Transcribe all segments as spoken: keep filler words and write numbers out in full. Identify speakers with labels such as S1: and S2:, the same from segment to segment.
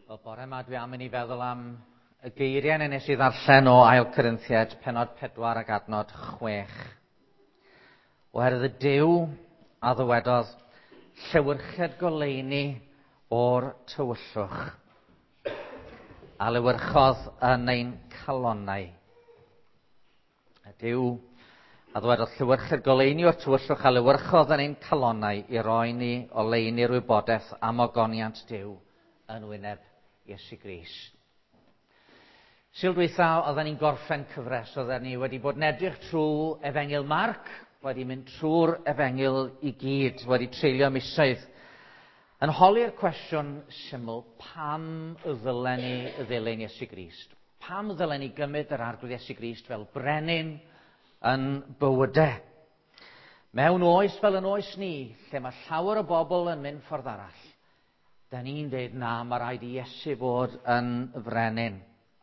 S1: Wel, bore yma dwi am i ni feddwl am y geiriau ne nes i ddarllen o Ail Corinthiaid, pennod pedwar ac adnod chwech. Oherwydd y Duw a ddywedodd, llewyrched goleuni o'r tywyllwch, a lewyrchodd yn ein calonnau. Y Duw a ddwedodd, llewyrched goleuni o'r tywyllwch, a lewyrchodd yn ein calonnau i roi ni o leini'r wybodaeth am ogoniant Duw yn wyneb Iesu Grist. Sil dwytha, oedden ni'n gorffen cyfres, oedden ni wedi bod yn edrych trwy Efengil Marc, wedi mynd trwy'r Efengil i gyd, wedi treulio misoedd, yn holi'r cwestiwn syml, pam y ddylen ni y ddilyn Iesu Grist? Pam ddylen ni gymryd yr arglwydd Iesu Grist fel brenin yn bywydau? Mewn oes fel yn oes ni, lle mae llawer o bobl yn mynd ffordd arall, da ni'n dweud na, mae rhaid i Iesu fod yn frenin.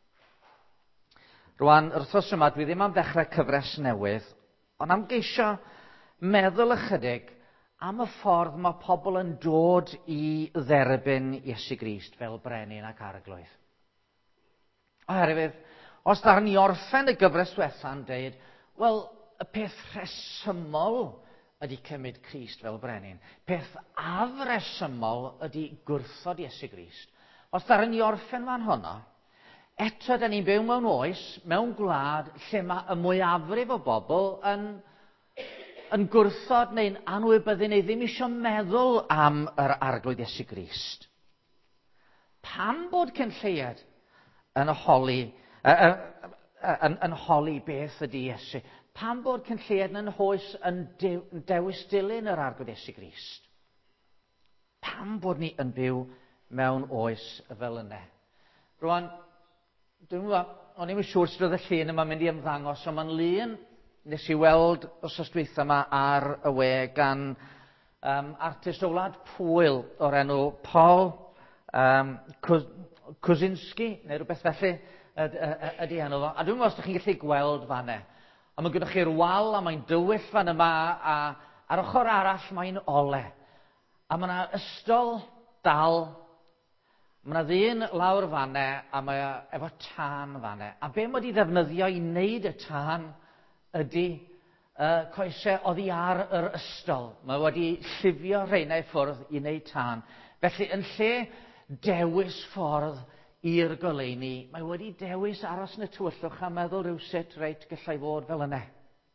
S1: Rwan, wrth os yma, dwi ddim am ddechrau cyfres newydd, ond am geisio meddwl ychydig am y ffordd mae pobl yn dod i dderbyn Iesu Grist fel brenin ac arglwydd. Oherwydd, os da ni orffen y gyfres diwetha'n dweud, wel, y peth rhesymol ydy cymryd Crist fel brenin. Peth afresymol ydy gwrthod Iesu Grist. Os da ni orffen fan honno, eto da ni'n byw mewn oes, mewn gwlad, lle mae y mwyafrif o bobl yn, yn gwrthod neu'n anwybyddu neu ddim eisiau meddwl am yr arglwydd Iesu Grist. Pam bod cynlleiad yn holi, uh, uh, uh, yn, yn holi beth ydy Iesu? Pam bod cynlleiad yn hoes yn de, dewis dilyn yr arglwydd Iesu Grist? Pam bod ni yn byw mewn oes fel yna? Rwan, dwi'n meddwl, o'n i'm yn siŵr sydd oedd y llun yma'n mynd i ymddangos, ond mae'n lun nes i weld os ysdwytha yma ar y we gan um, artist o Wlad Pwyl o'r enw Paul um, Kuzinski, neu rhywbeth felly ydy enw fo. A dwi'n meddwl os ydych chi'n gallu gweld fanne. A mae gyda chi'r wal, a mae'n dywyll fan yma, a ar ochr arall mae'n ole. A mae yna ystol dal. Mae yna ddyn lawr fanne, a mae efo tân fanne. A be mae wedi ddefnyddio i wneud y tân ydy uh, coesau oddi ar yr ystol. Mae wedi llifio rheina i ffwrdd i wneud tân. Felly, yn lle dewis ffordd i'r goleuni, mae wedi dewis aros yn y tywyllwch a meddwl rywsut reit gallai fod fel yna.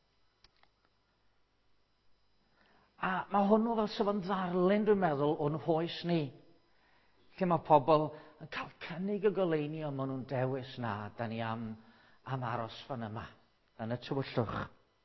S1: A mae hwnnw fel sef yn ddarlun, dwi'n meddwl, o'n hoes ni. Lle mae pobl yn cael cynnig y goleuni ond maen nhw'n dewis na, da ni am, am aros fan yma, yn y tywyllwch.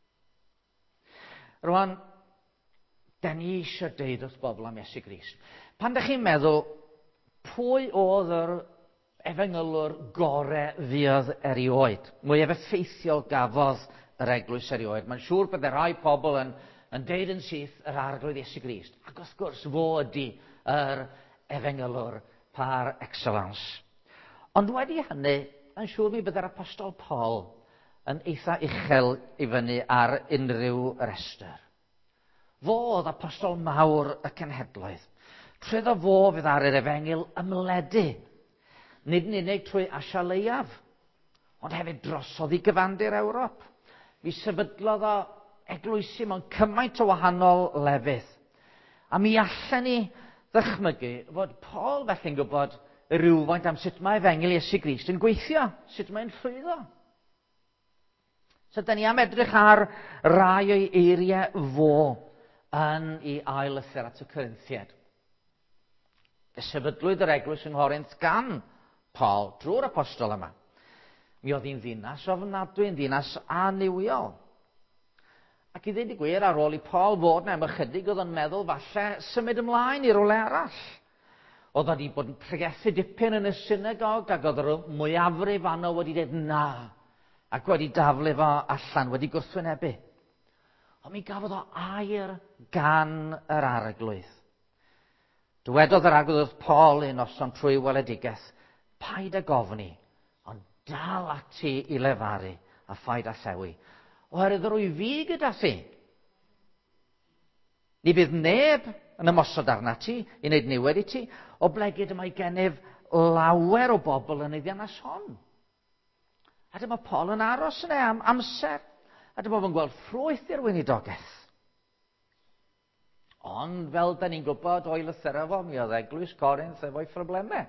S1: Rwan, da ni eisiau deud wrth bobl am Iesu Grist. Pan da chi'n meddwl, pwy oedd yr efengylwr gorau fuodd erioed? Mwyaf effeithiol gafodd yr eglwys erioed. Mae'n siŵr byddai rai pobl yn, yn deud yn syth yr arglwydd Iesu Grist. Ac wrth gwrs fo ydy yr efengylwr par excellence. Ond wedi hynny, mae'n siŵr mi byddai'r apostol Paul yn eitha uchel i fyny ar unrhyw restr. Fo oedd apostol mawr y cenhedloedd. Trwy fo fydd ar yr efengil ymledu. Nid yn unig trwy Asia Leiaf, ond hefyd drosodd i gyfandir Ewrop. Mi sefydlodd o eglwysi mewn cymaint o wahanol lefydd. A mi allan ni ddychmygu fod Paul felly'n gwybod rhywfaint am sut mae efengil Iesu Grist yn gweithio, sut mae'n llwyddo. So, da ni am edrych ar rai o'i eiriau fo yn ei ail lythyr at y Corinthiaid. Sefydlwyd yr eglwys yng Nghorinth gan Paul drwy'r apostol yma. Mi oedd hi'n ddinas ofnadwy, yn ddinas aniwiol. Ac i ddweud y gwir, ar ôl i Paul fod na am ychydig, oedd yn meddwl falle symud ymlaen i rywle arall. Oedd wedi bod yn pregethu dipyn yn y synagog, ac oedd yr mwyafrif anno wedi dweud na, ac wedi daflu fo allan, wedi gwrthwynebu. Ond mi gafodd o air gan yr arglwydd. Dywedodd yr arglwydd Paul un noson trwy weledigaeth, paid â gofni, ond dal ati i lefaru a phaid â llewi. Oherwydd rwy fi gyda thi. Ni bydd neb yn ymosod arna ti, i wneud niwed i ti, o blegyd y mae gennyf lawer o bobl yn ei ddinas hon. A dyma Paul yn aros yna am amser. A dyma fo'n gweld ffrwyth i'r weinidogaeth. Ond fel da ni'n gwybod o'i lythyra fo, mi oedd Eglwys Corinth efo'i phroblemau.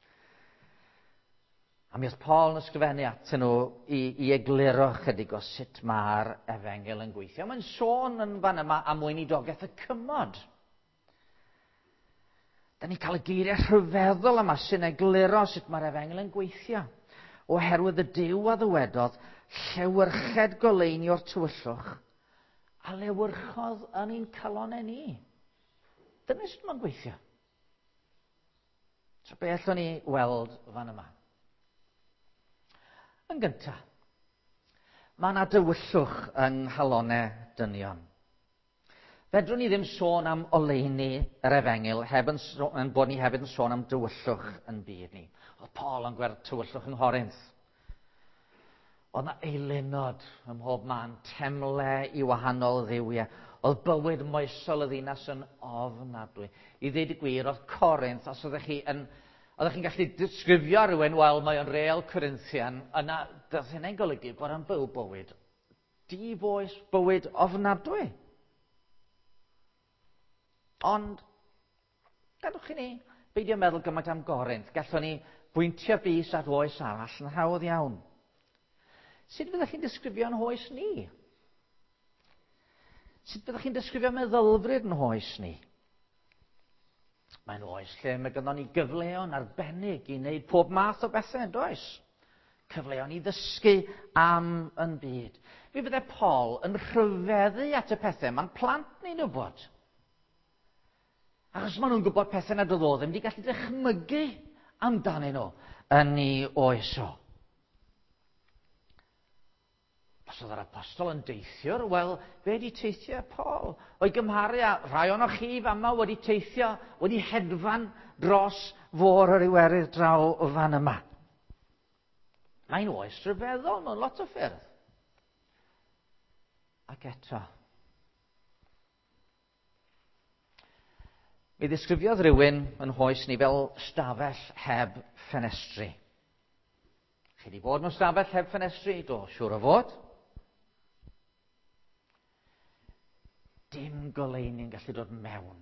S1: A mi oedd Paul yn ysgrifennu atyn nhw i, i egluro chydig o sut mae'r efengel yn gweithio. Mae'n sôn yn fan yma am weinidogaeth y cymod. Da ni'n cael y geiriau rhyfeddol yma sy'n egluro sut mae'r efengel yn gweithio. Oherwydd y Duw a ddywedodd, llewyrched goleini o'r tywyllwch, a lewyrchodd yn ein calonau ni. Dyna sut mae'n gweithio. So be allwn ni weld fan yma? Yn gyntaf, mae yna dywyllwch yng nghalonau dynion. Fedrwn ni ddim sôn am oleuni yr efengil heb yn, yn bod ni hefyd yn sôn am dywyllwch yn byd ni. Oedd Paul yn gweld tywyllwch yng Nghorinth. Oedd yna eilinod ym mhob man, temlau i wahanol dduwiau. Oedd bywyd moesol y ddinas yn ofnadwy. I ddweud y gwir, oedd Corinth, os oeddech chi yn Oeddech chi'n gallu disgrifio rhywun, wel, mae o'n real Corinthian, yna, doedd hynny'n golygu bod yn byw bywyd di-boes, bywyd ofnadwy. Ond, gadwch chi ni, beidio meddwl gymaint am Corinth, gallwn ni bwyntio bys at oes arall yn hawdd iawn. Sut fyddech chi'n disgrifio'n hoes ni? Sut fyddech chi'n disgrifio meddylfryd yn hoes ni? Mae'n oes lle mae ganddo ni gyfleon arbennig i wneud pob math o bethau, does? Cyfleon i ddysgu am yn byd. Mi fydde Paul yn rhyfeddu at y pethau mae'n plant ni'n wybod. Achos maen nhw'n gwybod pethau nad oedd o ddim wedi gallu dychmygu amdanyn nhw yn ei oes o. Os oedd yr apostol yn deithiwr, wel, fe wedi teithio Paul? O'i gymharu a rhai o'n chi fama wedi teithio, wedi hedfan dros fôr yr Iwerydd draw o fan yma. Mae'n oes rhyfeddol mewn lot o ffyrdd. Ac eto, mi ddisgrifiodd rhywun yn hoes ni fel stafell heb ffenestri. Chi wedi bod mewn stafell heb ffenestri? Do, siŵr o fod. Dim goleuni'n gallu dod mewn.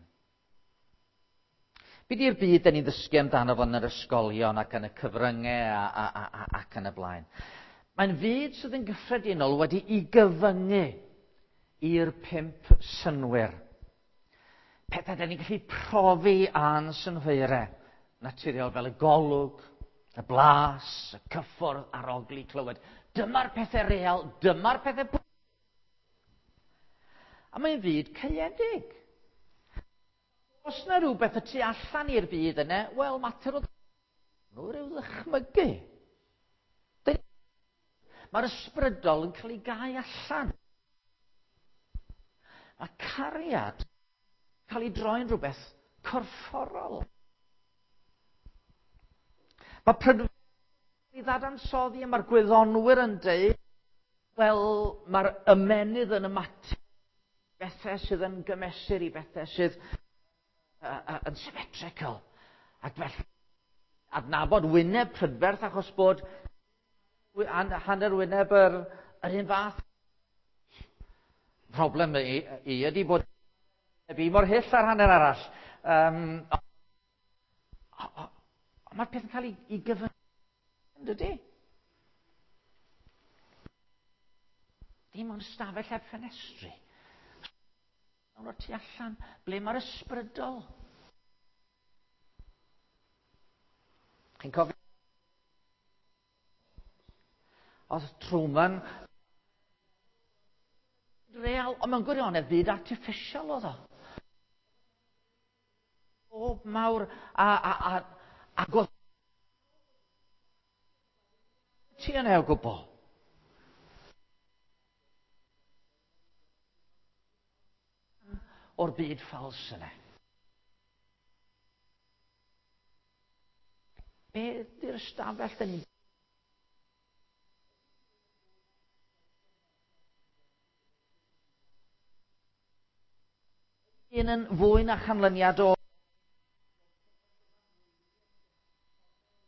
S1: Byd i'r byd da ni'n ddysgu amdano fo yn yr ysgolion ac yn y cyfryngau a, a, a, a, ac yn y blaen. Mae'n fyd sydd yn gyffredinol wedi i gyfyngu i'r pump synwyr. Pethau da ni'n gallu profi a'n synhwyrau naturiol fel y golwg, y blas, y cyffwrdd a'r ogli clywed. Dyma'r pethau real, dyma'r pethau... A mae'n fyd caeedig. Os yna rhywbeth y tu allan i'r byd yna, wel, mater o nhw rhyw ddychmygu. Mae'r ysbrydol yn cael ei gau allan. Mae cariad yn cael ei droi'n rhywbeth corfforol. Mae prydferth i ddadansoddi a mae'r gwyddonwyr yn dweud, wel, mae'r ymenydd yn ymateb bethau sydd yn gymesur i bethau sydd uh, uh, yn symmetrical. Ac felly, adnabod wyneb prydferth achos bod hanner wyneb yr, yr un fath. Problem i, i ydy bod fi mor hyll ar hanner arall. Um, Mae'r peth yn cael ei, ei gyfyngu, dydy? Dim ond stafell heb ffenestri. Nawr o'r tu allan, ble mae'r ysbrydol? Chi'n cofio? Oedd Truman real, ond mewn gwirionedd byd artiffisial oedd o. O mawr a a a a godd ti yn ew gwbl. O'r byd ffals yna. Beth yw'r stafell dyn ni? Un yn fwy na chanlyniad o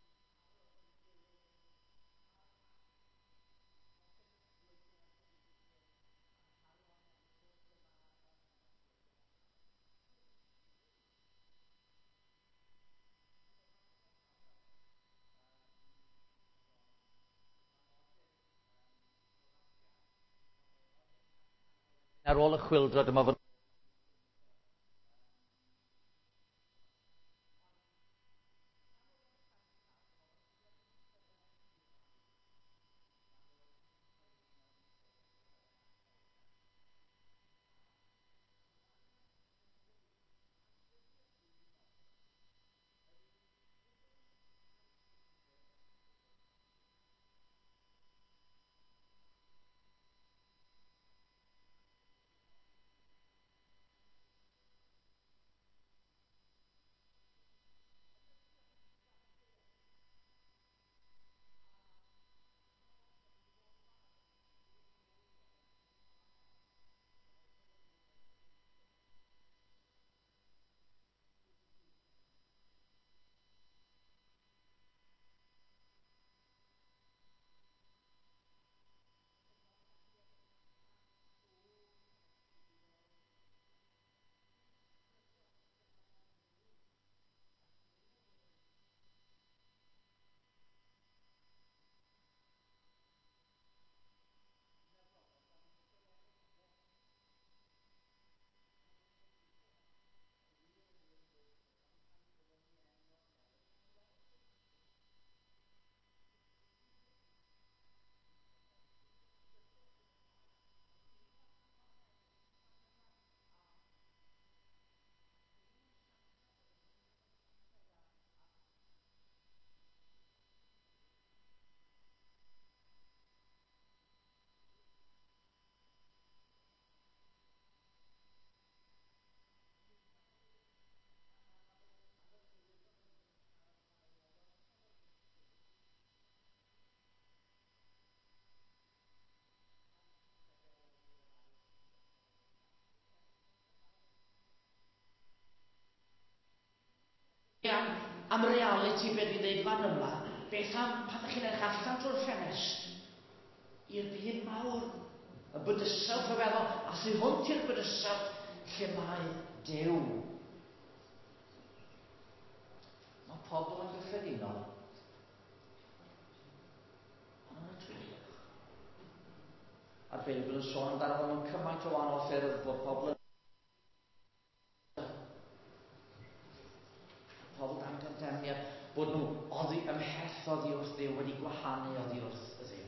S1: Ar ôl y chwyldro, dyma fod
S2: am, am reality be dwi'n dweud fan yma, beth am pan ydych chi'n edrych allan drwy'r ffenest i'r byd mawr, y bydysawd fe feddwl, a thu hwnt i'r bydysawd lle mae Duw. Mae pobl yn gyffredinol yn y twylch. A'r Beibl yn sôn amdano fo mewn cymaint o wahanol ffyrdd bod pobl yn pobl dan condemniad, bod nhw oddi ymhell oddi wrth Dduw, wedi gwahanu oddi wrth y Dduw.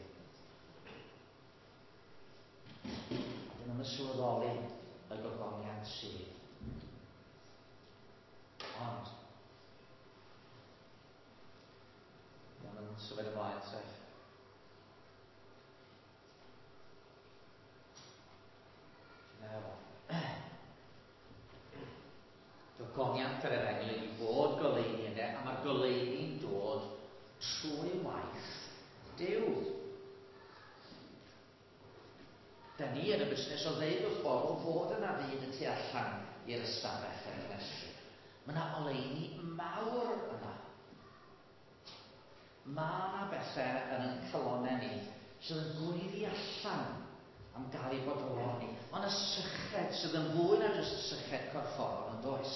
S2: Dyn nhw'n sylweddoli y gogoniant sydd. Ond, dyn nhw'n sylwedd ymlaen sef. Gogoniant yr Efengyl ydi bod goleuni yna, a mae'r goleuni'n dod trwy waith Duw. Da ni yn y busnes o ddeud wrth bobl fod yna fyd y tu allan i'r ystafell yn y ffenestri. Mae yna oleuni mawr yna. Mae yna bethau yn ein calonau ni sydd yn gweiddi allan am gael ei bodloni. Ond y syched sydd yn fwy na jyst y syched corfforol yn does.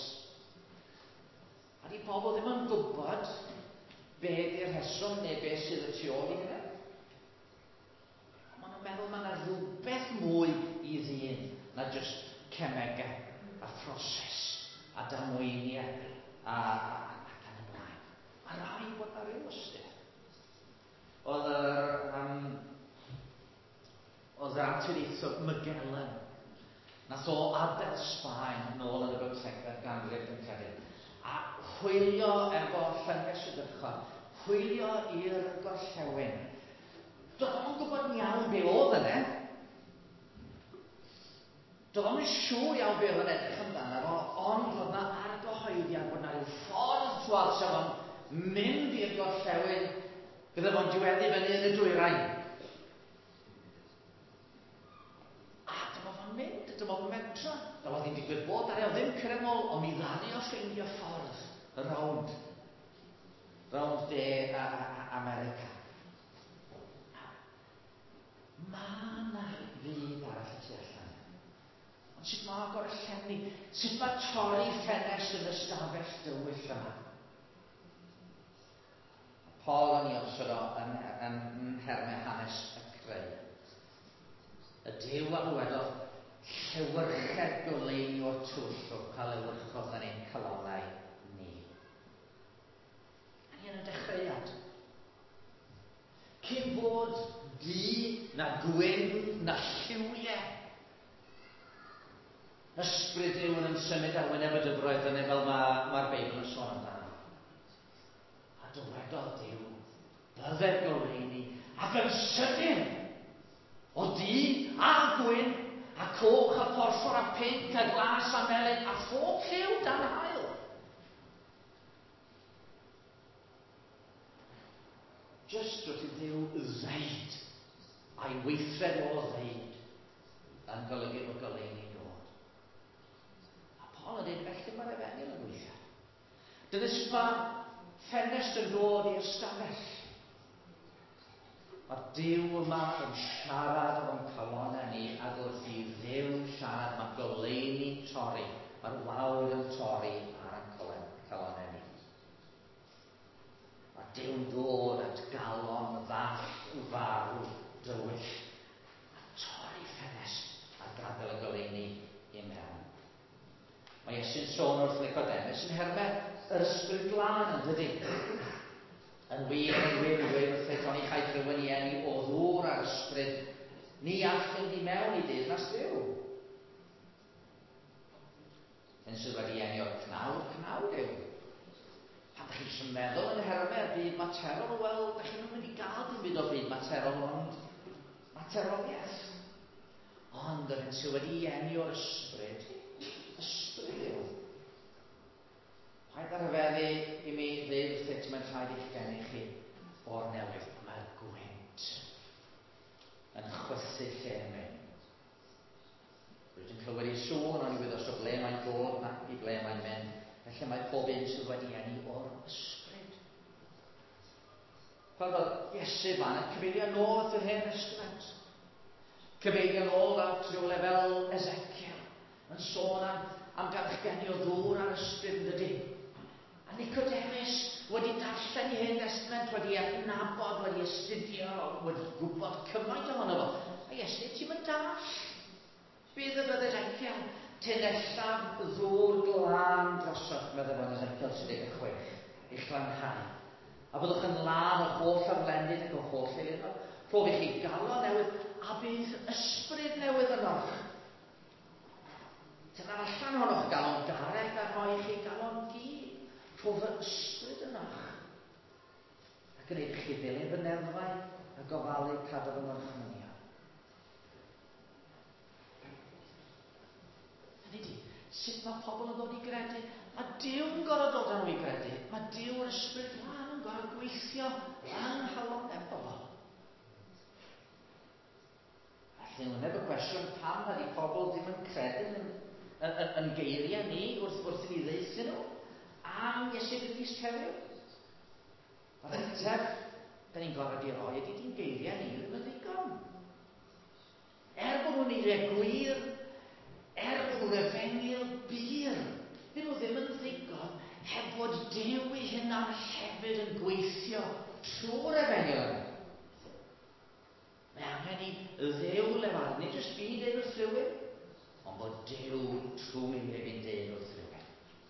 S2: A di pobl ddim yn gwybod be di'r rheswm neu be sydd y tu ôl i hynny. Maen nhw'n meddwl mae yna rhywbeth mwy i ddyn na jyst cemegau a proses a damweiniau a, a, a gan y blaen. Mae rai bod na ryw ystyr. Oedd yr um, oedd yr anturiaethwr Magellan nath o adael Sbaen nôl yn y bymthegfed ganrif dwi'n credu, a chwilio efo llynges y dychon, chwilio i'r gorllewin. Doedd o'n gwybod iawn be oedd yna. Doedd o'n siŵr iawn be oedd yn edrych amdano fo, ond roedd yna argyhoeddiad bod yna ryw ffordd twad sef o'n mynd i'r gorllewin, bydde fo'n diweddu fyny yn y dwyrain. Mynd, dyma fo'n mentra. Dyma ddim digwydd bod, a ddim cremol, ond mi ddani o ffeindio ffordd y rownd. Rownd de a, a, a America. Mae yna fyd arall y tu allan. Ond sut mae agor y llenni? Sut mae torri ffenest yn ystafell dywyll yma? Paul yn ei osod o yn, yn, yn nhermau hanes y creu. Y Duw a ddwedodd, llewyrched goleini o'r twll o cael ei wrchodd yn ein calonau ni. A ni yn y dechreuad. Cyn bod du, na gwyn, na lliwiau. Ysbryd Duw yn symud ar wyneb y dyfroedd yna fel mae'r ma Beibl yn sôn amdano. A dywedodd Duw, byddai'r goleini ac yn sydyn o du a gwyn a coch a porffor a pinc a glas a melyn a phob lliw dan hael. Just wrth i Dduw ddeud a'i weithred o ddeud yn golygu bod goleini'n dod. A Paul yn dweud felly mae'r Efengyl yn gweithio. Dydys mae ffenest yn dod i'r stafell. Mae'r Duw yma yn siarad o'n calonau ni ac wrth i Dduw siarad mae goleini'n torri. Mae'r wawr yn torri ar ein calonau ni. Mae Dyw'n dod at galon ddall farw dywyll a torri ffenest a gadael y goleini i mewn. Mae Iesu'n sôn wrth Nicodemus yn hermed yr ysbryd glân yn dydy. Yn wir, yn wir, yn wir, wrth eto ni chael rhywun i enni o ddŵr ar ysbryd, ni all fynd i mewn i deyrnas Dduw. Yn sydd wedi enni o'r cnawd, cnawd yw. Pan ydych chi eisiau meddwl yn hermed byd materol, wel, ydych chi'n mynd i gael dim byd o byd materol, ond materoliaeth. Ond yr hyn sydd wedi enni o'r ysbryd, ysbryd yw. Paid ar hyfeddu i mi ddweud wrth eto mae'n rhaid i'ch gennych chi o'r newydd. Mae'r gwynt yn chwythu lle mynd. Rwy'n yn clywed i sôn ond i wythos o ble mae'n dod nac i ble mae'n mynd. Felly mae pob un sydd wedi enni o'r ysbryd. Fel oedd Iesu fan yn cyfeirio nôl i'r hen ysbryd. Cyfeirio nôl at rhywle fel Ezekiel. Yn sôn am, am garchgenni o ddŵr ar ysbryd yn dydy. A Nicodemus wedi darllen i hen testament, wedi adnabod, wedi astudio, wedi gwybod cymaint ohono fo. A Iesu, ti'n mynd dall? Bydd y bydd Ezekiel tenellaf ddŵr glân drosoch, meddwl bod Ezekiel tri deg chwech, i'ch glanhau. A byddwch yn lan o holl arlendid ac o holl eilio. Rhof i chi galon newydd, a bydd ysbryd newydd ynoch. Dyna allan ohonoch galon gareth a rhoi chi galon gi. Rhof y ysbryd ynoch. Ac yn eich chi ddilyn fy nerfau a gofalu cadw fy ngorchmynio. Hynny sut mae pobl yn dod i gredu? Mae Duw'n gorfod dod â nhw i gredu. Mae Duw'r ysbryd glân yn gorfod gweithio yng nghalonau pobl. Felly, wyneb y cwestiwn pam ydy pobl ddim yn credu yn, yn, yn, yn geiriau ni wrth, wrth i ni ddeithio nhw am Iesu Grist heddiw. Mae'r ateb, da ni'n gorfod i roi ydy di'n geiriau ni ddim yn ddigon. Er bod nhw'n eiriau gwir, er bod nhw'n Efengyl byr, dyn nhw ddim yn ddigon heb bod Duw ei hunan hefyd yn gweithio trwy'r Efengyl yna. Mae angen i Dduw lefar, nid jyst fi dweud wrth rhywun, ond bod Duw trwy hefyd dweud wrth rhywun.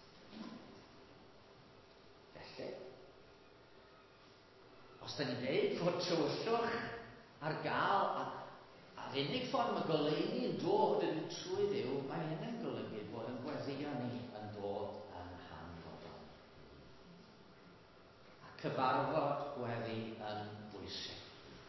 S2: Felly, os da ni'n dweud fod tywyllwch ar gael a A'r unig ffordd mae goleini yn dod yn trwy Dduw, mae hyn yn golygu bod yn gweddio ni yn dod yn hanfodol. A cyfarfod gweddi yn bwysig.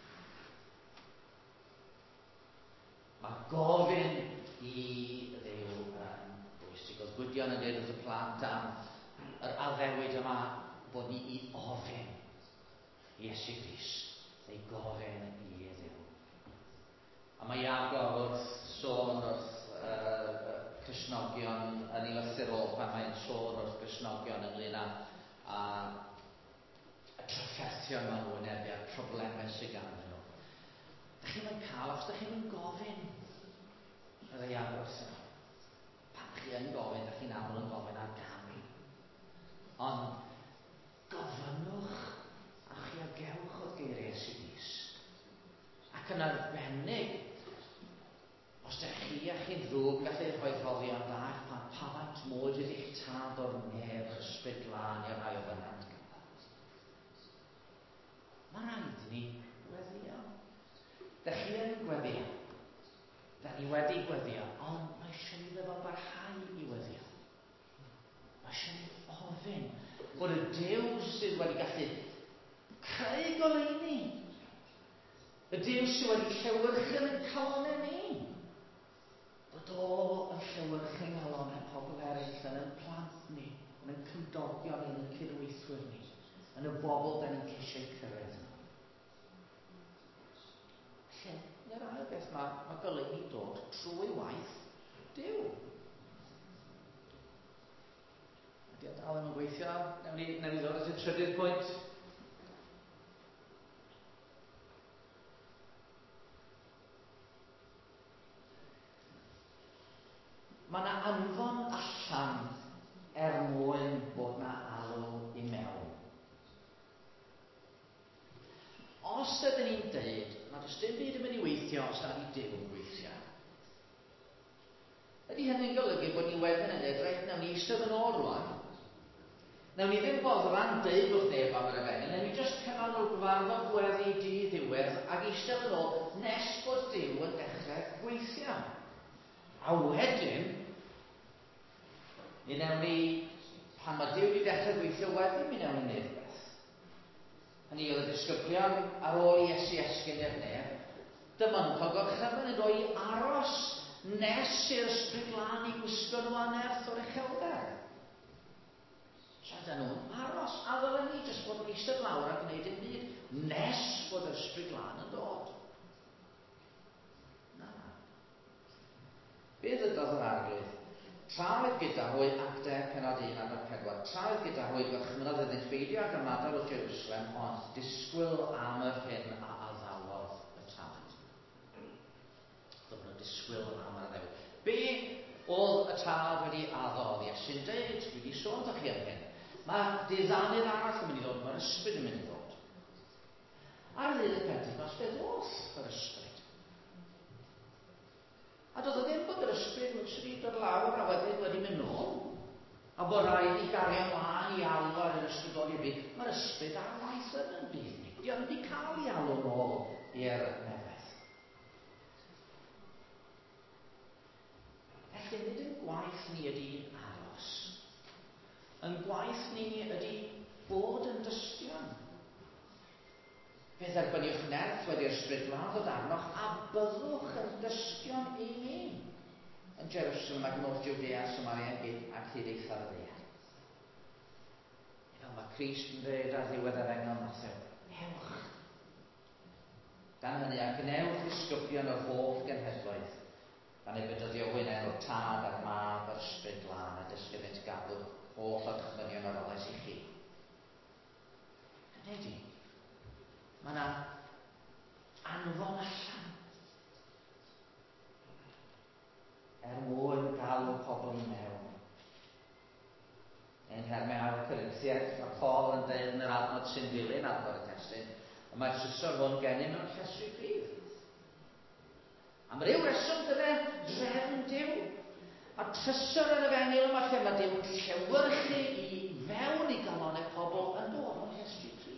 S2: Mae gofyn i Dduw yn bwysig. Oedd Gwydion yn dweud wrth y plant am yr addewid yma bod ni i ofyn Iesu Grist, ei gofyn i Dduw. A mae Iago wrth sôn wrth uh, Cristnogion yn ei lythyr ôl pan mae'n sôn wrth Cristnogion ynglyn â a y trafferthion maen nhw yn erbyn a'r problemau sydd ganddyn nhw. Dych chi'n mynd cael, os dych chi'n mynd gofyn, yr Iago wrth nhw. Pan chi yn gofyn, dych chi'n aml yn gofyn ar gam. Ond gofynnwch a chi a gewch o'r geiriau Iesu Grist. Ac yn arbennig, os ydych chi a chi'n ddwy blaen i'r rhai o fynnant. Mae rhaid i ni gweddio. Da chi yn gweddio. Da ni wedi gweddio, ond mae eisiau ni ddefo barhau i weddio. Mae eisiau ni ofyn bod y Duw sydd wedi gallu creu goleuni, y Duw sydd wedi llewyrchu yn calonau ni, bod o yn llewyrchu yn calonau pobl eraill, yn ein plant ni, yn ein cymdogion ni, yn ein cydweithwyr ni, yn y bobl da ni'n ceisio cyrraedd nhw. Lle, neu'r ail beth mae, mae goleuni dod trwy waith Duw. Ydy o dal yn gweithio? Newn ni, newn ni ddod at y trydydd pwynt. Mae yna anfon allan er mwyn bod yna alw i mewn. Os ydyn ni'n dweud, mae does dim byd yn mynd i weithio os na ni Duw yn gweithio. Ydy hynny'n golygu bod ni wedyn yn dweud, reit, nawn ni eistedd yn ôl rwan. Nawn ni ddim boddran deud wrth neb am yr efengyl, nawn ni jyst cynnal nhw gyfarfod gweddi di ddiwedd ac eistedd yn ôl nes bod Duw yn dechrau gweithio. A wedyn, mi newn ni, pan mae Duw wedi dechrau gweithio wedyn, mi newn ni wneud beth. Hynny oedd y disgyblion ar ôl i Iesu esgyn i'r neb, dyma nhw'n cael gorchymyn yn rhoi aros nes i'r ysbryd glân i gwisgo nhw anerth o'r uchelder. Tra nhw'n aros, a ddylen ni jyst bod yn eistedd lawr a gwneud yn byd nes bod yr ysbryd glân yn dod. Na. Beth ydodd yr arglwydd? Tra oedd gyda hwy Actau Pennod un adnod pedwar, tra oedd gyda hwy gorchmynodd iddynt beidio ag ymadael o Jerusalem, ond disgwyl am yr hyn a addawodd y tad. Doedd nhw'n disgwyl am yr addawodd. Be oedd y tad wedi addodd? Iesu'n deud, dwi wedi sôn da chi am hyn. Mae diddanydd arall yn mynd i ddod, mae'r ysbryd yn mynd i ddod. Ar ddydd y Pentecost, fe ddoth yr ysbryd. A doedd o ddim bod yr ysbryd literally dod lawr a wedyn wedi mynd nôl. A bod rhaid i gario mlaen i alw ar yr ysbryd o'r byd. Mae'r ysbryd ar waith yn y byd ni. Di ond wedi cael ei alw nôl i'r nefedd. Felly, nid yn gwaith ni ydy aros. Yn gwaith ni ydy bod yn dystion. Beth erbynwch nerth wedi'r ysbryd glân ddod arnoch a byddwch yn dystion i mi. Yn Jerusalem ac yn oll Judea, Samaria ac hyd eithaf y ddaear. Fel mae Crist yn dweud ar ddiwedd yr engel Mathew, ewch. Gan hynny a gnewch ddisgyblion o'r holl genhedloedd, gan ei bedyddio wyneb o'r tad a'r mab a'r ysbryd glân a dysgyddynt gadw holl o dychmynion o'r oles i chi. Hynny di. Mae yna anfon allan er mwyn galw pobl i mewn. Yn Hermau ail Corinthiaid, mae Paul yn dweud yn yr adnod sy'n dilyn adnod y testun, a mae'r trysor hwn gennym mewn llestri prif. Am ryw reswm dyna drefn Duw. A trysor yn y fengil yma lle mae Duw llewyrchu i fewn i galonau pobl yn dod o'n llestri prif.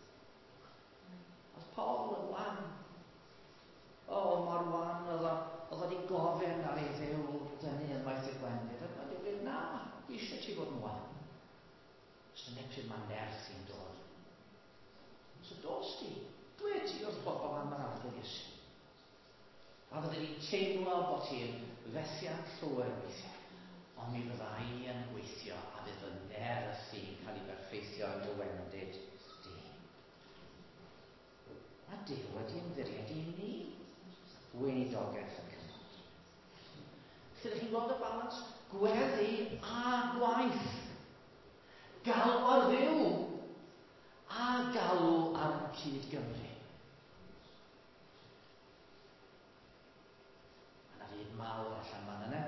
S2: Paul yn wan. O, mae'r wan oedd o wedi gofyn ar ei ddew dynnu yn maith y gwendid. A mae'n dweud, na, dwi eisiau ti fod yn wan. Os yna pryd mae nerth i'n dod. So dos ti. Dwe ti wrth bobl am yr arglwydd Iesu. A fydden ni'n teimlo bod ti'n fethiant llwyr weithiau. Ond mi fydda i yn gweithio a fydd fy nerth i'n cael ei berffeithio yn dywendid. A Duw wedi ymddiried i ni weinidogaeth y cyfnod. Felly, ydych chi'n gweld y balans? Gweddi a gwaith. Galw ar Dduw a galw ar Cyd Gymru. Mae yna fyd mawr allan man yna.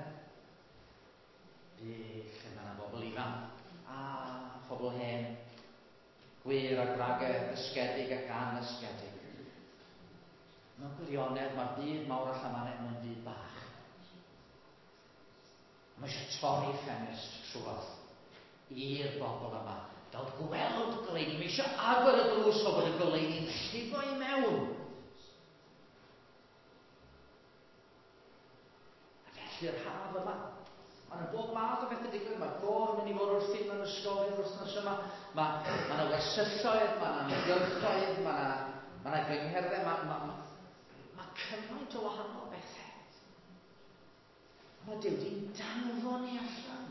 S2: Byd lle mae yna bobl ifanc a phobl hen. Gwir a gragau, ysgedig ac anysgedig. Mewn gwirionedd, mae'r byd mawr allan man yn byd bach. Mae eisiau torri ffenest trwodd i'r bobl yma. Fel gweld goleuni. Mi eisiau agor y drws o bod y goleuni'n llifo i mewn. A felly'r haf yma. Mae'n bob math o bethau digwydd. Mae gor yn mynd i fod wrth fynd mewn ysgolion wrth nos yma. Mae ma yna wersylloedd, mae yna amgylchoedd, mae yna ma yna gyngherddau, mae ma, ma, ma cymaint o wahanol bethau. Mae Duw di'n danfon ni allan.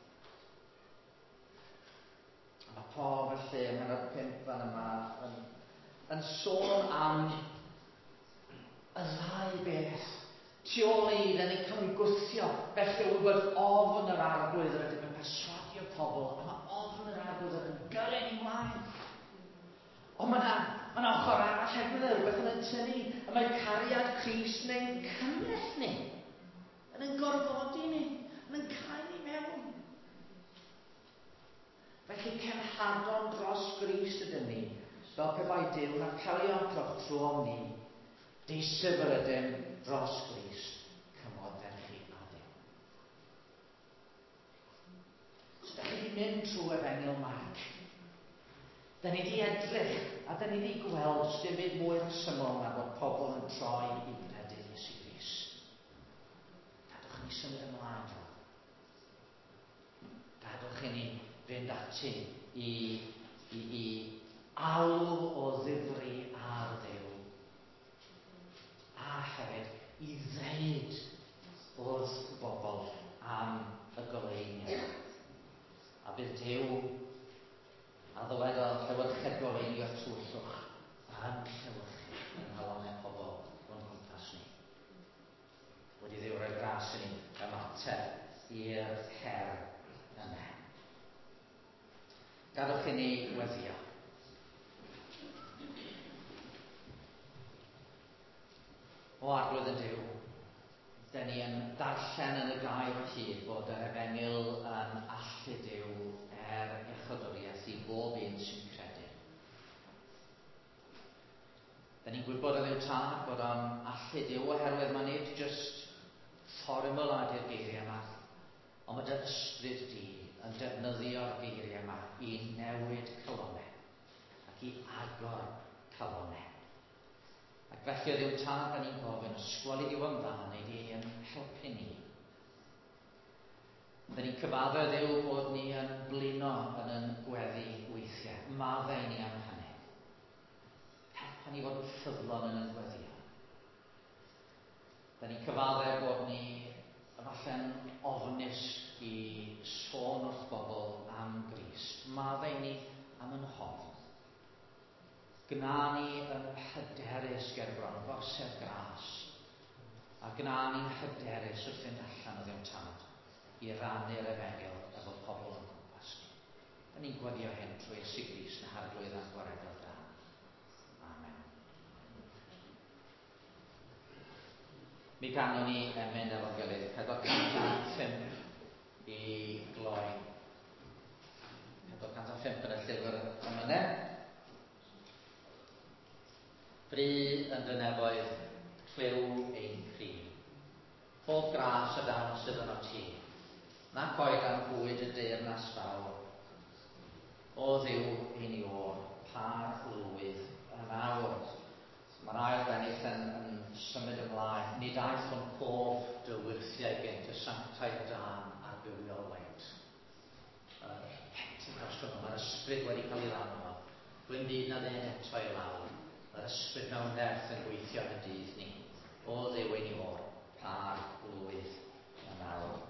S2: Mae Paul felly yn hanner pump fan yma yn, yn sôn am y ddau beth. Tu ôl i, da ni'n cael ei gwthio. Felly wy'n bod ofn yr arglwydd yr ydym yn perswadio pobl, a mae ofn yr arglwydd yn gyrru ni mlaen. Ond mae yna ma ochr arall hefyd yn rhywbeth yn y tynnu, a mae cariad Crist neu'n cymell ni, yn yn gorfodi ni, yn yn cael ni mewn. Felly cenhadon dros Grist ydyn ni, fel pe bai Duw na calion trotro am ni, deiseb yr ydym dros Grist, cymodder chi a Duw. So da chi wedi mynd trwy Efengyl Marc. Da ni wedi edrych, a da ni wedi gweld, os dim byd mwy resymol na bod pobl yn troi i gredu Iesu Grist. Gadwch ni symud ymlaen. Gadwch ni fynd ati i, i, i alw o ddifri ar Dduw. A hefyd i ddeud wrth bobl am y goleuni. A bydd Duw a ddywedodd llewyrched goleuni o'r twyllwch yn llewyrchu yn halonau pobl o'n gwmpas ni. Wedi Dduw roi gras i ni ymateb i'r her yna. Gadwch i ni weddio. O arglwydd yn Duw, da ni yn darllen yn y gair o hyd bod yr Efengyl yn allu Duw er iachawdwriaeth i bob un sy'n credu. Da ni'n gwybod o Dduw Tad bod o'n allu Duw oherwydd mae nid jyst fformwl adi'r geiriau yma, ond mae dy ysbryd di yn defnyddio'r geiriau yma i newid calonau ac i agor calonau. Ac felly o Dduw Tad da ni'n gofyn ysgol i Dduw amdana neu di yn helpu ni. Da ni'n cyfaddo Dduw bod ni yn blino yn yn gweddi weithiau. Maddau ni am hynny. Helpa ni fod yn ffyddlon yn yn gweddio. Da ni'n cyfaddo bod ni efallai'n ofnus i sôn wrth bobl am Grist. Maddau ni am yn hofn. Gna ni yn hyderus gerbron, gorsedd gras. A gna ni'n hyderus wrth fynd allan o Dduw Tad i rannu'r Efengyl efo pobl yn gwmpas ni. Da ni'n gweddio hyn trwy Iesu Grist yn harglwydd a'n gwaredol da. Amen. Mi ganon ni emyn efo'n gilydd pedwar cant a phump i gloi. pedwar cant a phump yn y llyfr emynau. Bri yn dy nefoedd, clyw ein cri. Pob gras a dawn sydd yn o ti. Na coed am bwyd y deyrnas fawr. O Dduw ein i o, par lwydd yn awr. Mae'r ail bennill yn, yn symud ymlaen. Nid aeth o'n pob dy wirthiau gynt y sanctaidd dan a'r bywiol waith. Yr Pentecost hwnnw, mae'r ysbryd wedi cael ei ddano. Dwi'n byd na ddyn eto i lawr. Mae'r ysbryd mewn nerth yn gweithio yn y dydd ni. O Dduw ein i o, par lwydd yn awr.